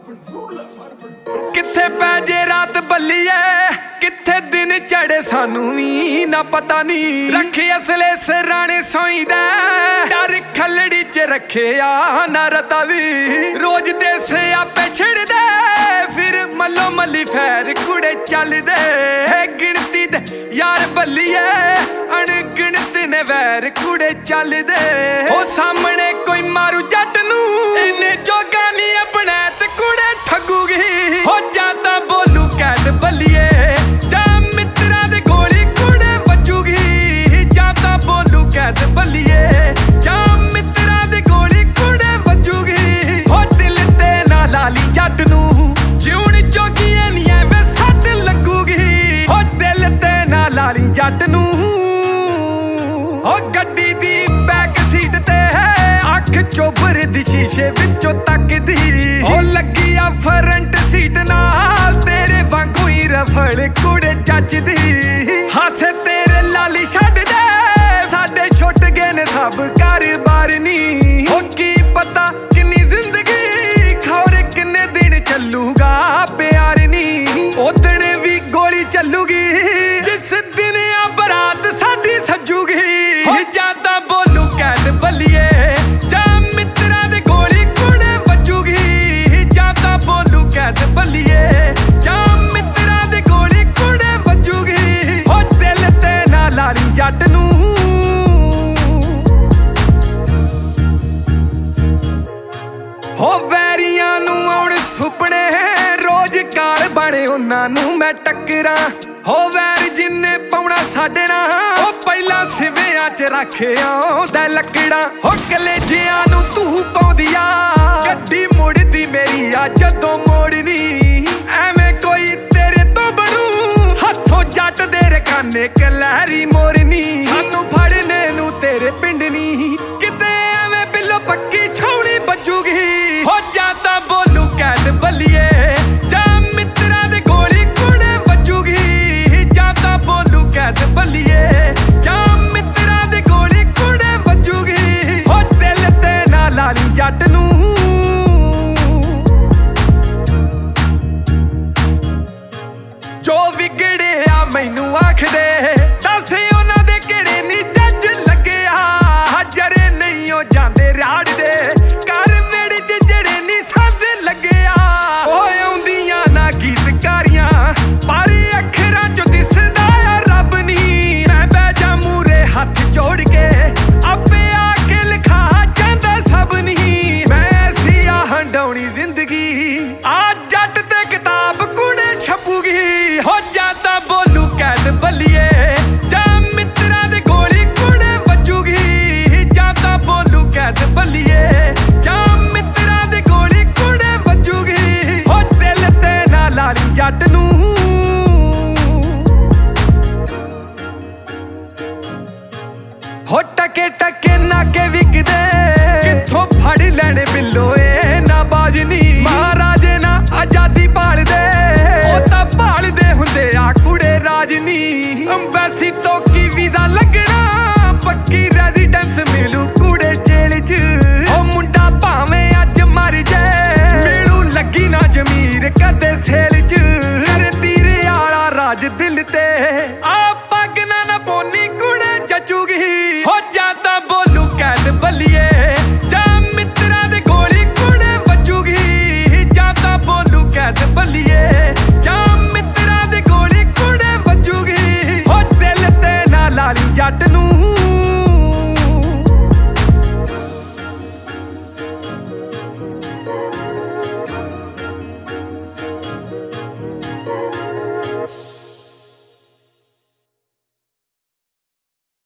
किथे पै जे रात बल्लीए किथे दिन चढ़े सानू भी ना पता नी। रखे असले सराणे सोई दे डर खलड़ी च रखे आ ना रता भी। रोज दे से आपे छिड़ दे फिर मलो मली फैर कुड़े चल दे। गिनती दे यार बल्लीए अनगिनत ने वैर कुड़े चल दे। ओ सामने कोई मारू जट नू इन्ने जोगा नी अपने ते कुड़े ठगूगी। हो जाता बोलू कैद बल्लीए जा मित्रा दे गोली कुड़े बजूगी। जाता बोलू कैद बल्लीए जा मित्रा दे गोली कुड़े बजूगी। हो दिल ते ना लाली जट नू जिउण जोगी नी वे सट लगूगी। हो दिल ते ना लाली जट नू हो गड्डी दी बैक सीट ते अख चोबर दी शीशे विचों तकदी। हो लगी आ फ्रंट सीट नाल तेरे वांगू ही रफड़ कुड़े जचदी। हासे तेरे लाली छड्ड दे साडे छुट गए ने सब घर-बार नी। हो की पता किन्नी जिंदगी खौरे किन्ने दिन चलूगा प्यार नी। उदण भी गोली चलूगी जिस दिन आ बरात साडी सजूगी। हो जाता बोलू कैद बल्लीए जा मित्रा दे गोली कुड़े बजूगी। जाता बोलू कैद बल्लीए जा मित्रा दे गोली कुड़े बजूगी। हो दिल ते ना लाली जट नू हो वैरियां नू आउण सुपने रोज काल बने उन्हां नू मैं टक्करा। हो वैर जिन्ने पौना साडे नाल ओ पहिला सिवियां च रखे आउंदा लकड़ा। हो कलेजियां नू तू पाउंदिया गड्डी मुड़दी मेरी आ जदों मोड़नी। एवें कोई तेरे तो बनू हथों जट दे रखाने कलहरी मोरनी। सानू फड़ने नू तेरे पिंड नी किते एवें बिल्लो पक्की छौनी बजूगी। हो जाता बोलू कैद बल्लीए जा मित्रा दे गोली कुड़े बजूगी। जाता बोलू कैद बल्लीए जा मित्रा दे गोली कुड़े बजूगी। हो दिल ते ना लाली जट नू जो विगड़िया मैनू आख दे दस उन्हां दे किहड़े नी जज लगे आ। जरे नहीं हो जांदे राड़ दे घर वेड़े च जड़े नी सज लगे आ। ओए आउंदियां ना गीतकारियां पर अखरां चों दिसदा आ रब नी। मैं बह जा मूरे हथ जोड़ के आपे आके लिखा जांदा सब नी। मैं ऐसी आ हंडौनी जिंदगी आ जट ते किताब कुड़े छपूगी। हो जाता बोलू कैद बल्लीए जा मित्रा दे गोली कुड़े बजूगी। जाता बोलू कैद बल्लीए जा मित्रा दे गोली कुड़े बजूगी। हो दिल ते ना लाली जट नू हो टके टके नाके विकदे